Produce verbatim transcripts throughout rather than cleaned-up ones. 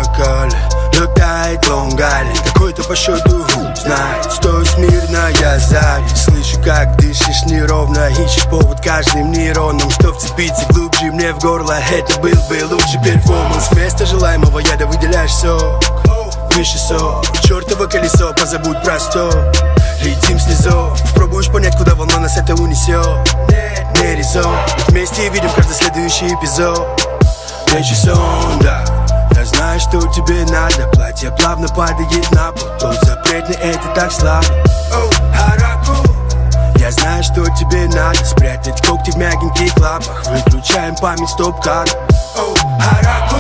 бокале летает Лонг-Айленд, какой-то по счету знает. Стою смирно, я сзади, слышу, как дышишь неровно, ищешь повод каждым нейроном, что вцепиться глубже мне в горло. Это был бы лучший перформанс. Вместо желаемого яда выделяешь сок, выше сок, чертово колесо, позабудь про стоп. Летим снизу, пробуешь понять, куда волна нас это унесет. Нет, не резон, вместе видим каждый следующий эпизод. Вечер сон, да, я знаю, что тебе надо. Платье плавно падает на пол, тот запретный, это так слабо. Оу, хараку. Я знаю, что тебе надо. Спрятать когти в мягеньких лапах. Выключаем память, стоп-кадр. Оу, хараку.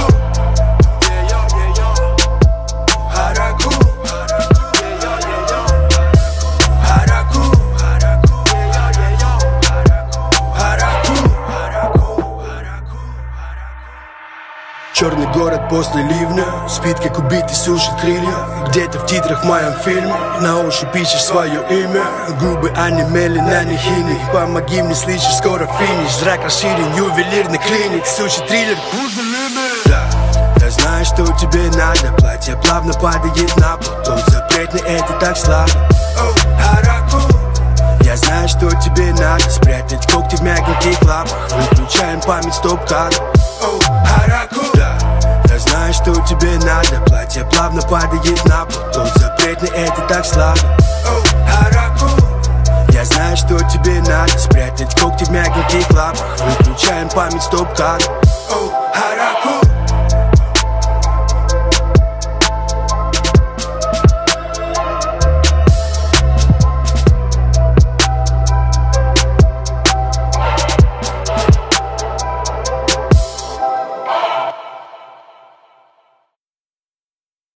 Черный город после ливня, спит как убитый, сушит крылья. Где-то в титрах в моем фильме на ощупь ищешь свое имя. Губы онемели на нехини. Помоги мне, слышишь, скоро финиш. Зрак расширен, ювелирный клиник. Сущий триллер, да, я знаю, что тебе надо. Платье плавно падает на пол, тот запретный, это так слабо. Оу, хараку. Я знаю, что тебе надо. Спрятать когти в мягеньких лапах. Выключаем память, стоп-кадр. Оу, хараку. Я знаю, что тебе надо. Платье плавно падает на пол, тот запретный, это так слабо. Оу, хараку. Я знаю, что тебе надо. Спрятать когти в мягеньких лапах. Выключаем память, стоп-кадр. Оу, хараку.